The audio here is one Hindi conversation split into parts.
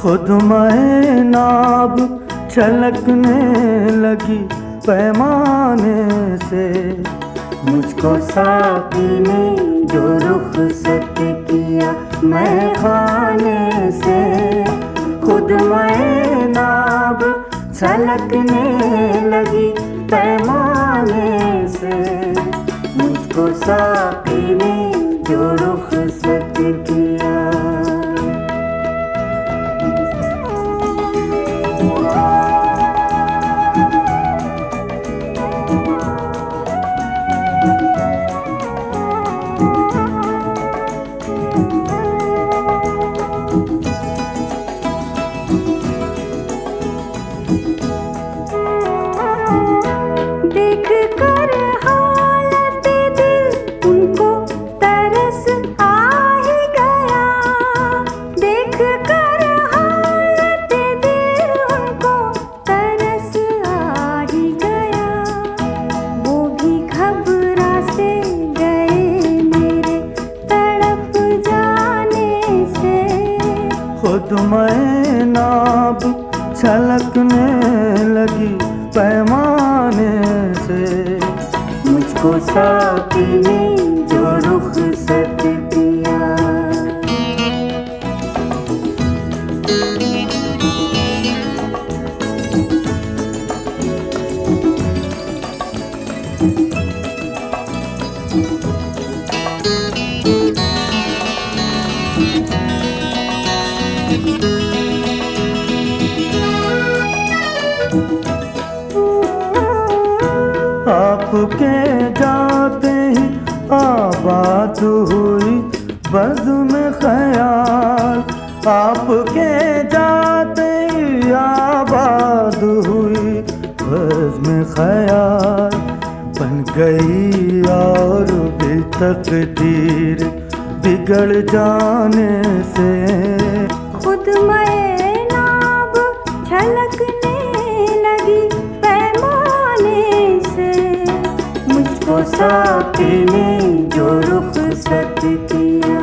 खुद मैं नाब छलकने लगी पैमाने से। मुझको साकी ने जो रुखसत किया मैं खाने से। खुद मैं नाब छलकने लगी पैमाने से। मुझको साकी ने जो रुखसत किया। देख कर हालत दिल उनको तरस आ ही गया। देख कर हालत दिल उनको तरस आ ही गया। वो भी घबरा से गए मेरे तड़प जाने से। खुद मैं नाब छलकने लगी पैमाने से। मुझको साकी ने जो रुखसत किया। आपके जाते ही आबाद हुई बज़्म ख़याल। आपके जाते ही आबाद हुई बज़्म ख़याल। बन गई और भी तकदीर बिगड़ जाने से। खुद मैं नाब छलकने लगी पैमाने से। मुझको साकी ने जो रुखसत किया।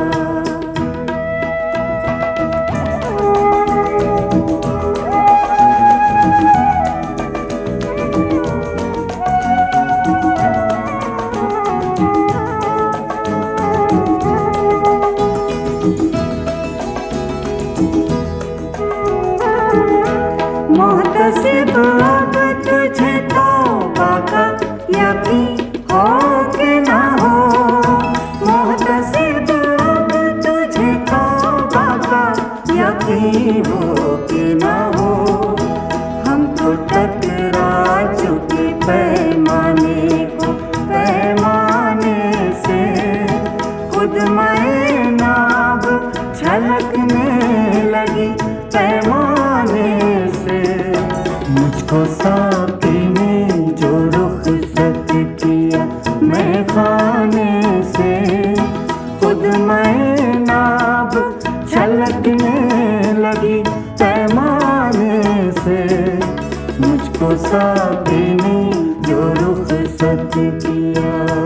मोहतसिब अब तुझे तौबा का यकीन हो कि ना हो। मोहतसिब अब तुझे तौबा का यकीन हो कि ना हो। हम तो टकरा चुके पैमाने को पैमाने से। खुद मैं नाब छलकने लगी पैमाने से। मुझको साकी ने जो रुखसत किया मैं खाने से। खुद मैं नाब छलकने लगी पैमाने से। मुझको साकी ने जो रुखसत किया।